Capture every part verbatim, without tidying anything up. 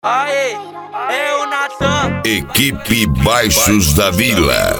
Aê, é o Natan. Equipe Baixos da Vila.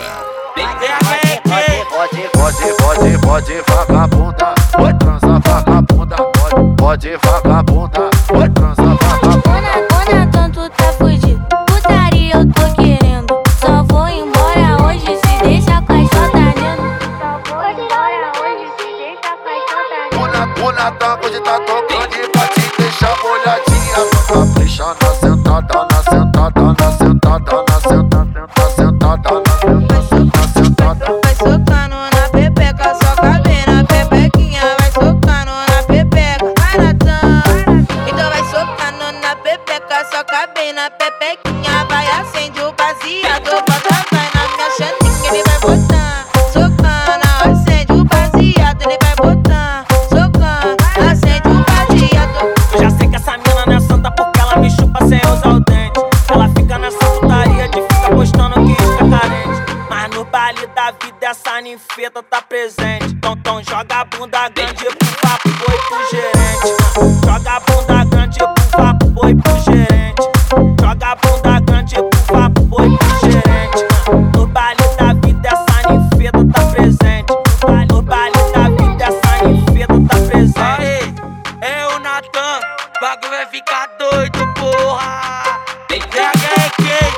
Pode, pode, pode, pode, vagabunda. Pode transar, vagabunda. Pode, pode, vagabunda. Pode transar, vagabunda. Ô Natan, tu tá fudido. Putaria eu tô querendo. Só vou embora hoje se deixa com a chota lindo. Só vou embora hoje se deixa com a chota lindo. O Natan hoje tá tocando e pra te deixar molhadinha. Capricha na sentada, na sentada, na sentada, na sentada, na sentada, na sentada. Vai socando na pepeca, soca bem na pepequinha. Vai socando na pepeca, vai Natan. Então vai socando na pepeca, soca bem na pepequinha. Vai acende o baseado, bota vai na minha xaninha, ele vai botar. Socando, acende o baseado, ele vai botar. Socando, acende o baseado. Eu já sei que essa mina não é santa porque ela me chupa sem usar o dente. Ela fica nessa putaria de ficar postando que está carente. Mas no baile da vida essa ninfeta tá presente. Então, então joga a bunda grande pro papo boi pro gerente. Joga a bunda grande pro papo boi pro gerente. Joga a bunda grande pro papo boi pro gerente. No baile da vida essa ninfeta tá presente. No baile, no baile da vida essa ninfeta tá presente. Aê, é o Natan, o bagulho vai ficar doido, porra. Vem cá, quem?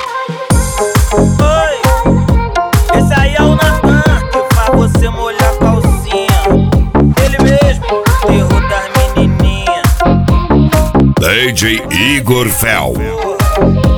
Oi, esse aí é o Natan, que faz você molhar a calcinha. Ele mesmo, terror das menininhas. D J Igor Fel.